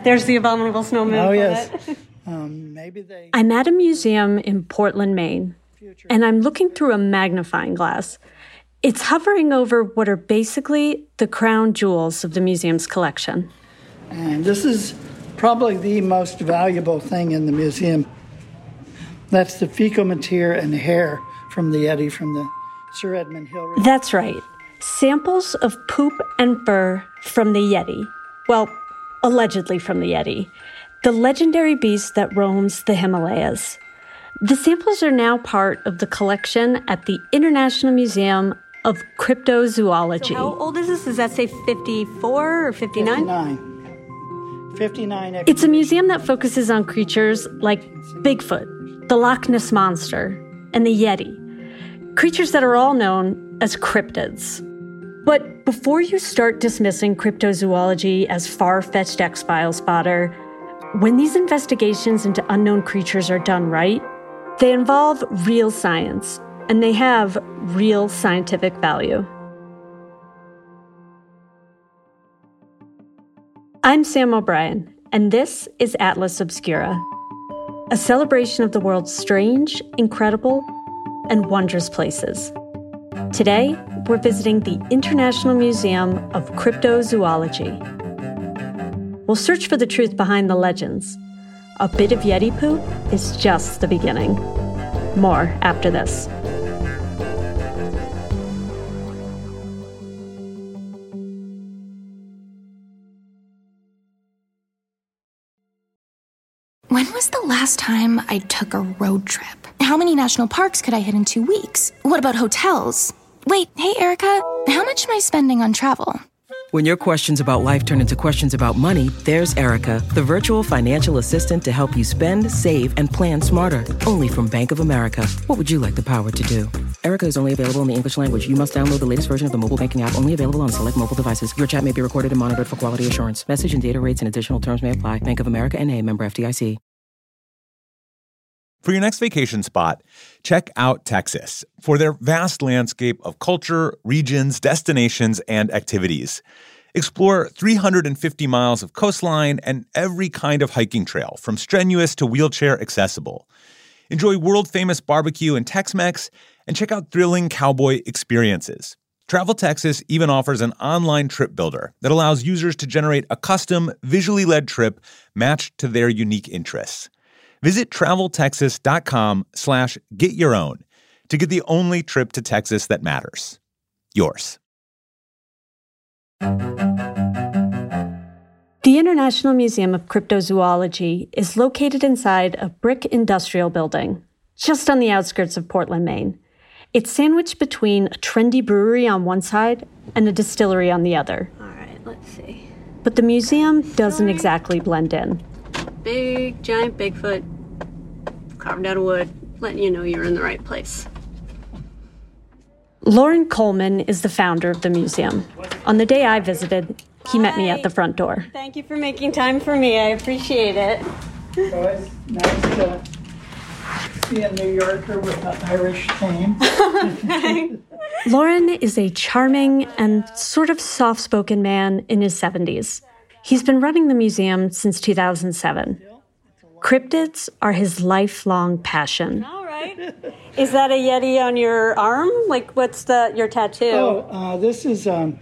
There's the abominable snowman. Oh, yes. I'm at a museum in Portland, Maine, and I'm looking through a magnifying glass. It's hovering over what are basically the crown jewels of the museum's collection. And this is probably the most valuable thing in the museum. That's the fecal mater and hair from the Yeti from the Sir Edmund Hillary. That's right. Samples of poop and fur from the Yeti. Well, allegedly from the Yeti, the legendary beast that roams the Himalayas. The samples are now part of the collection at the International Museum of Cryptozoology. So how old is this? Does that say 54 or 59? 59. It's a museum that focuses on creatures like Bigfoot, the Loch Ness Monster, and the Yeti. Creatures that are all known as cryptids. But before you start dismissing cryptozoology as far-fetched X-Files fodder, when these investigations into unknown creatures are done right, they involve real science, and they have real scientific value. I'm Sam O'Brien, and this is Atlas Obscura, a celebration of the world's strange, incredible, and wondrous places. Today, we're visiting the International Museum of Cryptozoology. We'll search for the truth behind the legends. A bit of Yeti poop is just the beginning. More after this. When was the last time I took a road trip? How many national parks could I hit in 2 weeks? What about hotels? Wait, hey, Erica, how much am I spending on travel? When your questions about life turn into questions about money, there's Erica, the virtual financial assistant to help you spend, save, and plan smarter. Only from Bank of America. What would you like the power to do? Erica is only available in the English language. You must download the latest version of the mobile banking app, only available on select mobile devices. Your chat may be recorded and monitored for quality assurance. Message and data rates and additional terms may apply. Bank of America N.A., member FDIC. For your next vacation spot, check out Texas for their vast landscape of culture, regions, destinations, and activities. Explore 350 miles of coastline and every kind of hiking trail, from strenuous to wheelchair accessible. Enjoy world-famous barbecue and Tex-Mex, and check out thrilling cowboy experiences. Travel Texas even offers an online trip builder that allows users to generate a custom, visually led trip matched to their unique interests. Visit traveltexas.com/getyourown to get the only trip to Texas that matters. Yours. The International Museum of Cryptozoology is located inside a brick industrial building, just on the outskirts of Portland, Maine. It's sandwiched between a trendy brewery on one side and a distillery on the other. All right, let's see. But the museum doesn't exactly blend in. Big, giant Bigfoot, carved out of wood, letting you know you're in the right place. Lauren Coleman is the founder of the museum. On the day I visited, he met me at the front door. Thank you for making time for me. I appreciate it. So it's nice to see a New Yorker with an Irish theme. Lauren is a charming and sort of soft-spoken man in his 70s. He's been running the museum since 2007. Cryptids are his lifelong passion. All right. Is that a Yeti on your arm? Like, what's your tattoo? This is a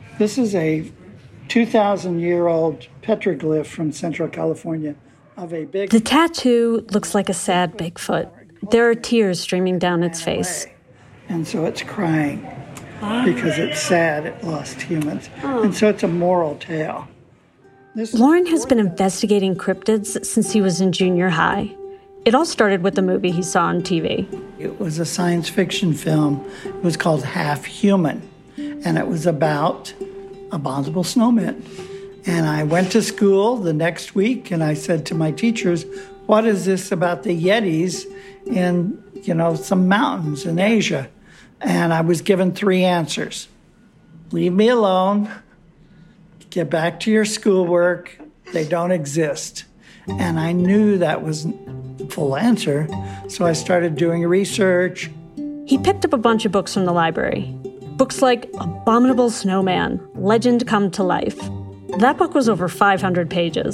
2,000-year-old petroglyph from Central California of a big... The tattoo looks like a sad Bigfoot. There are tears streaming down its face. And so it's crying because it's sad it lost humans. And so it's a moral tale. Lauren has been investigating cryptids since he was in junior high. It all started with the movie he saw on TV. It was a science fiction film. It was called Half Human, and it was about abominable snowmen. And I went to school the next week, and I said to my teachers, what is this about the Yetis in, some mountains in Asia? And I was given 3 answers. Leave me alone. Get back to your schoolwork. They don't exist. And I knew that wasn't the full answer, so I started doing research. He picked up a bunch of books from the library. Books like Abominable Snowman, Legend Come to Life. That book was over 500 pages.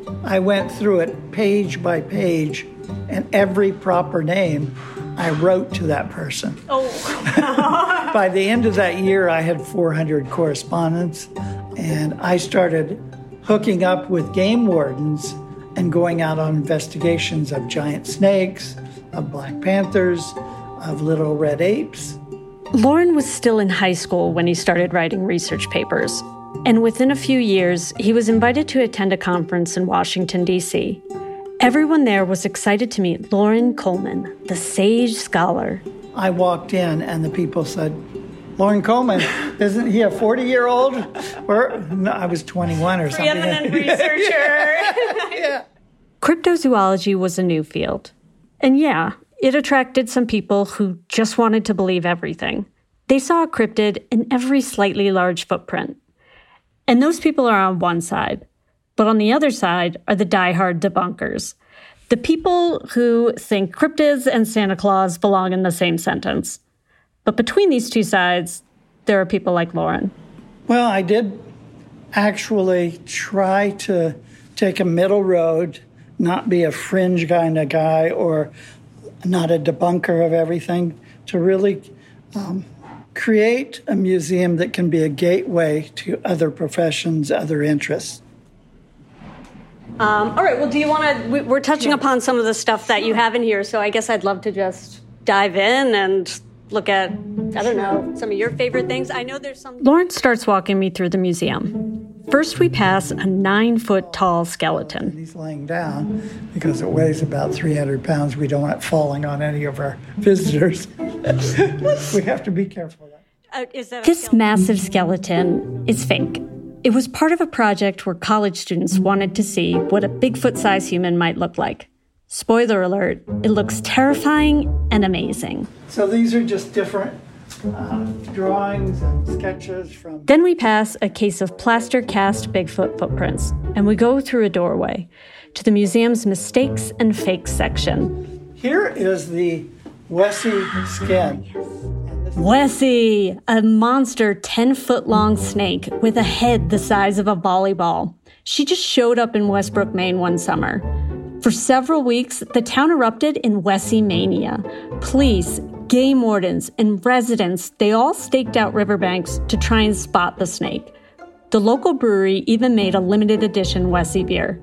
I went through it page by page, and every proper name I wrote to that person. Oh. By the end of that year, I had 400 correspondents, and I started hooking up with game wardens and going out on investigations of giant snakes, of black panthers, of little red apes. Loren was still in high school when he started writing research papers. And within a few years, he was invited to attend a conference in Washington, D.C. Everyone there was excited to meet Loren Coleman, the sage scholar. I walked in and the people said, Loren Coleman, isn't he a 40-year-old? No, I was 21 or something. Preeminent researcher. Yeah. Cryptozoology was a new field. And yeah, it attracted some people who just wanted to believe everything. They saw a cryptid in every slightly large footprint. And those people are on one side. But on the other side are the diehard debunkers. The people who think cryptids and Santa Claus belong in the same sentence. But between these two sides, there are people like Loren. Well, I did actually try to take a middle road, not be a fringe kind of guy or not a debunker of everything, to really create a museum that can be a gateway to other professions, other interests. All right, well, do you want to... We're touching upon some of the stuff that you have in here, so I guess I'd love to just dive in and look at, I don't know, some of your favorite things. I know there's some... Loren starts walking me through the museum. First, we pass a 9-foot-tall skeleton. He's laying down because it weighs about 300 pounds. We don't want it falling on any of our visitors. We have to be careful of that. This massive skeleton is fake. It was part of a project where college students wanted to see what a Bigfoot-sized human might look like. Spoiler alert, it looks terrifying and amazing. So these are just different drawings and sketches from... Then we pass a case of plaster cast Bigfoot footprints, and we go through a doorway to the museum's mistakes and fakes section. Here is the Wessie skin. Wessie, a monster 10-foot-long snake with a head the size of a volleyball. She just showed up in Westbrook, Maine one summer. For several weeks, the town erupted in Wessie mania. Police, game wardens, and residents, they all staked out riverbanks to try and spot the snake. The local brewery even made a limited edition Wessie beer.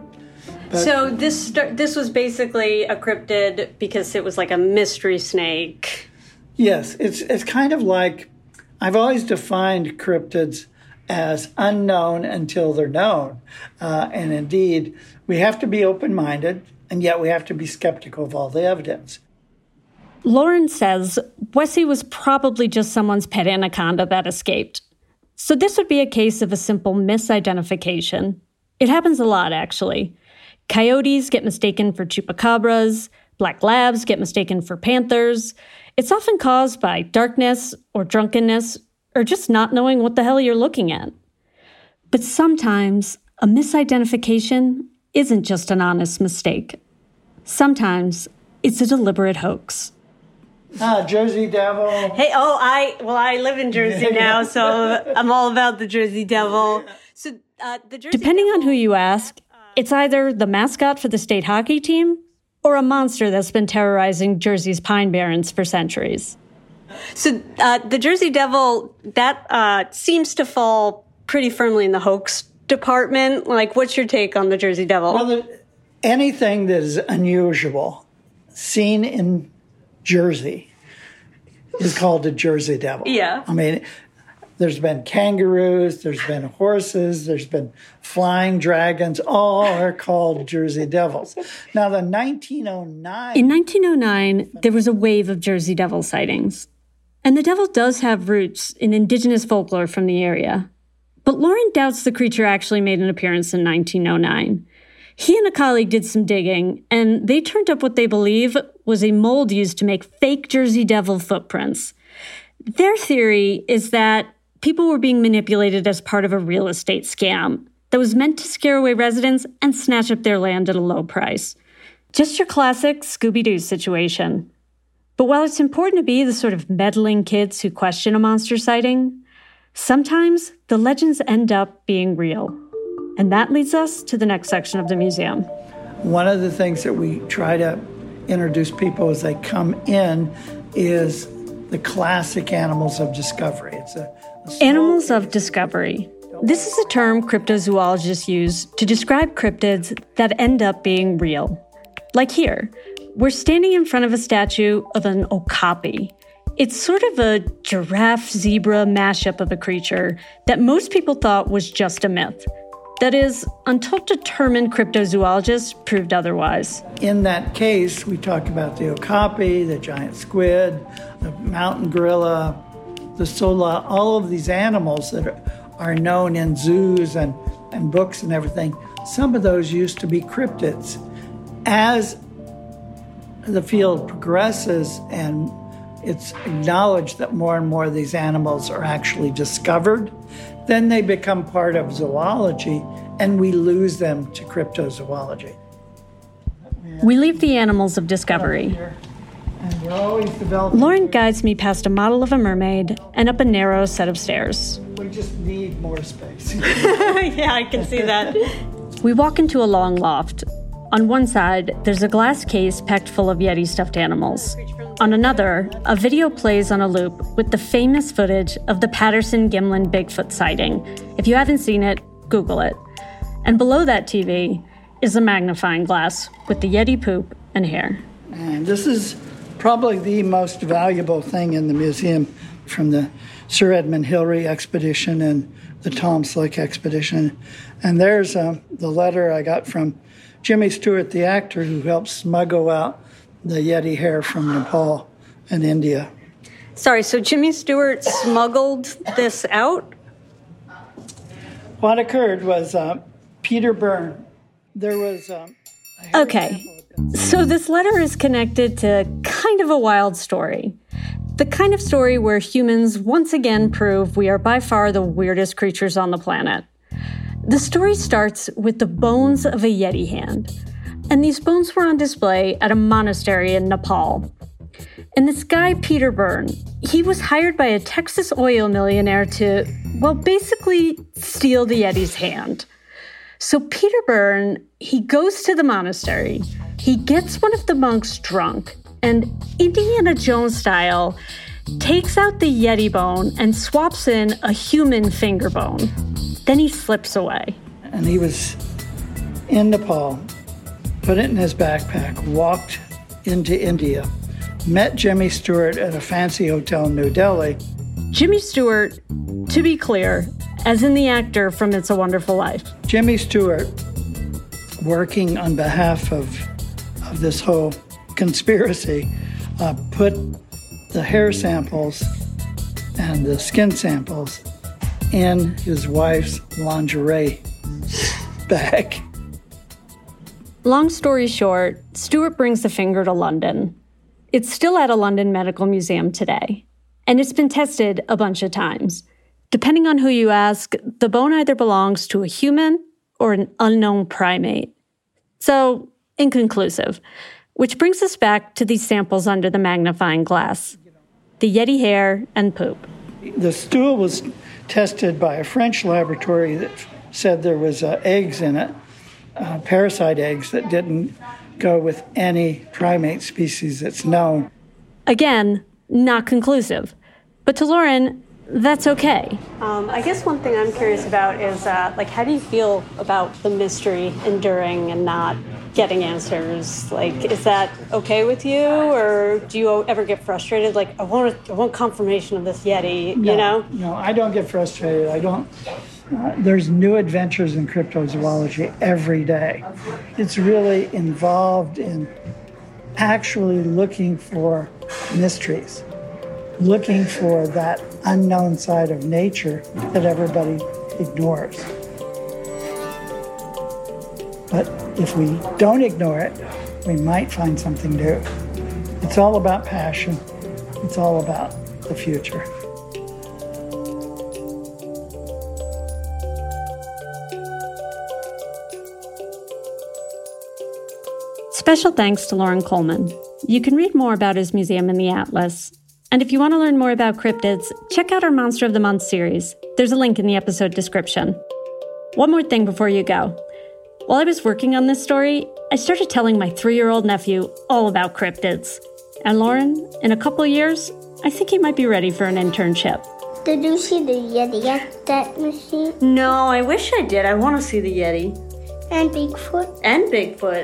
So this was basically a cryptid because it was like a mystery snake. Yes, it's kind of like, I've always defined cryptids as unknown until they're known. And indeed, we have to be open-minded, and yet we have to be skeptical of all the evidence. Loren says Wessie was probably just someone's pet anaconda that escaped. So this would be a case of a simple misidentification. It happens a lot, actually. Coyotes get mistaken for chupacabras. Black labs get mistaken for panthers. It's often caused by darkness or drunkenness or just not knowing what the hell you're looking at. But sometimes a misidentification isn't just an honest mistake. Sometimes it's a deliberate hoax. Jersey Devil. Hey, I live in Jersey now, so I'm all about the Jersey Devil. So, depending on who you ask, it's either the mascot for the state hockey team or a monster that's been terrorizing Jersey's Pine Barrens for centuries. So the Jersey Devil, that seems to fall pretty firmly in the hoax department. Like, what's your take on the Jersey Devil? Well, anything that is unusual seen in Jersey is called a Jersey Devil. Yeah. I mean, there's been kangaroos, there's been horses, there's been flying dragons, all are called Jersey Devils. Now, In 1909, there was a wave of Jersey Devil sightings. And the devil does have roots in indigenous folklore from the area. But Loren doubts the creature actually made an appearance in 1909. He and a colleague did some digging, and they turned up what they believe was a mold used to make fake Jersey Devil footprints. Their theory is that people were being manipulated as part of a real estate scam that was meant to scare away residents and snatch up their land at a low price. Just your classic Scooby-Doo situation. But while it's important to be the sort of meddling kids who question a monster sighting, sometimes the legends end up being real. And that leads us to the next section of the museum. One of the things that we try to introduce people as they come in is the classic animals of discovery. It's Animals of discovery. This is a term cryptozoologists use to describe cryptids that end up being real. Like here, we're standing in front of a statue of an okapi. It's sort of a giraffe-zebra mashup of a creature that most people thought was just a myth. That is, until determined cryptozoologists proved otherwise. In that case, we talk about the okapi, the giant squid, the mountain gorilla, the sola, all of these animals that are known in zoos and books and everything. Some of those used to be cryptids. As the field progresses and it's acknowledged that more and more of these animals are actually discovered, then they become part of zoology, and we lose them to cryptozoology. We leave the animals of discovery. And we're always developing. Lauren guides me past a model of a mermaid and up a narrow set of stairs. We just need more space. Yeah, I can see that. We walk into a long loft. On one side, there's a glass case packed full of Yeti stuffed animals. On another, a video plays on a loop with the famous footage of the Patterson-Gimlin Bigfoot sighting. If you haven't seen it, Google it. And below that TV is a magnifying glass with the Yeti poop and hair. And this is probably the most valuable thing in the museum from the Sir Edmund Hillary expedition and the Tom Slick expedition. And there's the letter I got from Jimmy Stewart, the actor who helped smuggle out the Yeti hair from Nepal and India. Sorry, so Jimmy Stewart smuggled this out? What occurred was Peter Byrne. There was Okay, so this letter is connected to kind of a wild story. The kind of story where humans once again prove we are by far the weirdest creatures on the planet. The story starts with the bones of a Yeti hand. And these bones were on display at a monastery in Nepal. And this guy, Peter Byrne, he was hired by a Texas oil millionaire to, well, basically steal the Yeti's hand. So Peter Byrne, he goes to the monastery, he gets one of the monks drunk, and Indiana Jones style, takes out the Yeti bone and swaps in a human finger bone. Then he slips away. And he was in Nepal, put it in his backpack, walked into India, met Jimmy Stewart at a fancy hotel in New Delhi. Jimmy Stewart, to be clear, as in the actor from It's a Wonderful Life. Jimmy Stewart, working on behalf of this whole conspiracy, put the hair samples and the skin samples in his wife's lingerie bag. Long story short, Stewart brings the finger to London. It's still at a London medical museum today, and it's been tested a bunch of times. Depending on who you ask, the bone either belongs to a human or an unknown primate. So, inconclusive. Which brings us back to these samples under the magnifying glass. The Yeti hair and poop. The stool was tested by a French laboratory that said there was eggs in it, parasite eggs that didn't go with any primate species that's known. Again, not conclusive. But to Lauren, that's okay. I guess one thing I'm curious about is, how do you feel about the mystery enduring and not getting answers? Is that okay with you, or do you ever get frustrated? I want confirmation of this Yeti, you know? No, I don't get frustrated. I don't. There's new adventures in cryptozoology every day. It's really involved in actually looking for mysteries, looking for that unknown side of nature that everybody ignores. But if we don't ignore it, we might find something new. It's all about passion. It's all about the future. Special thanks to Loren Coleman. You can read more about his museum in the Atlas. And if you want to learn more about cryptids, check out our Monster of the Month series. There's a link in the episode description. One more thing before you go. While I was working on this story, I started telling my 3-year-old nephew all about cryptids. And Lauren, in a couple of years, I think he might be ready for an internship. Did you see the Yeti at that machine? No, I wish I did. I want to see the Yeti. And Bigfoot? And Bigfoot.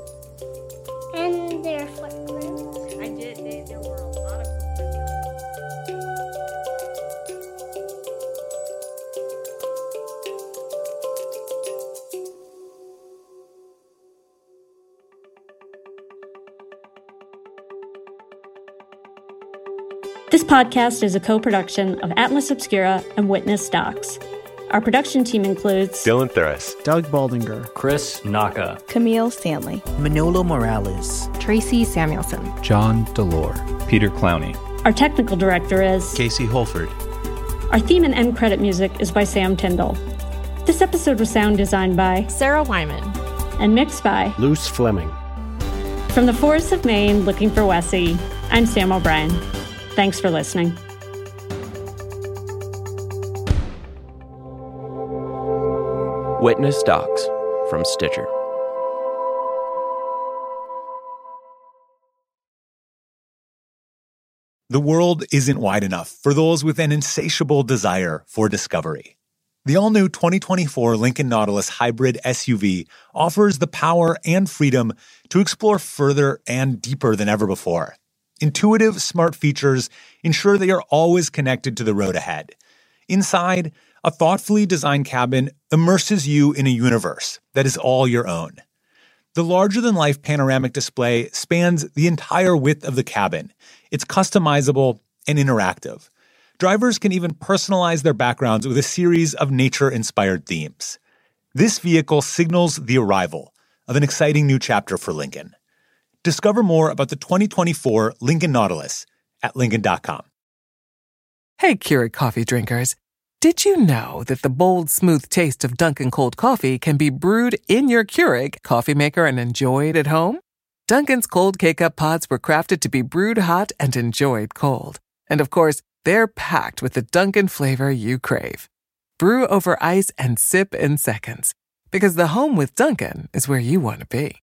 And their footprints? I did. There were a lot of This podcast is a co-production of Atlas Obscura and Witness Docs. Our production team includes Dylan Thuras, Doug Baldinger, Chris Naka, Camille Stanley, Manolo Morales, Tracy Samuelson, John Delore, Peter Clowney. Our technical director is Casey Holford. Our theme and end credit music is by Sam Tyndall. This episode was sound designed by Sarah Wyman, and mixed by Luce Fleming. From the forests of Maine, looking for Wessie, I'm Sam O'Brien. Thanks for listening. Witness Docs from Stitcher. The world isn't wide enough for those with an insatiable desire for discovery. The all-new 2024 Lincoln Nautilus Hybrid SUV offers the power and freedom to explore further and deeper than ever before. Intuitive, smart features ensure that you're always connected to the road ahead. Inside, a thoughtfully designed cabin immerses you in a universe that is all your own. The larger-than-life panoramic display spans the entire width of the cabin. It's customizable and interactive. Drivers can even personalize their backgrounds with a series of nature-inspired themes. This vehicle signals the arrival of an exciting new chapter for Lincoln. Discover more about the 2024 Lincoln Nautilus at Lincoln.com. Hey, Keurig coffee drinkers. Did you know that the bold, smooth taste of Dunkin' cold coffee can be brewed in your Keurig coffee maker and enjoyed at home? Dunkin's cold K-Cup pods were crafted to be brewed hot and enjoyed cold. And of course, they're packed with the Dunkin' flavor you crave. Brew over ice and sip in seconds. Because the home with Dunkin' is where you want to be.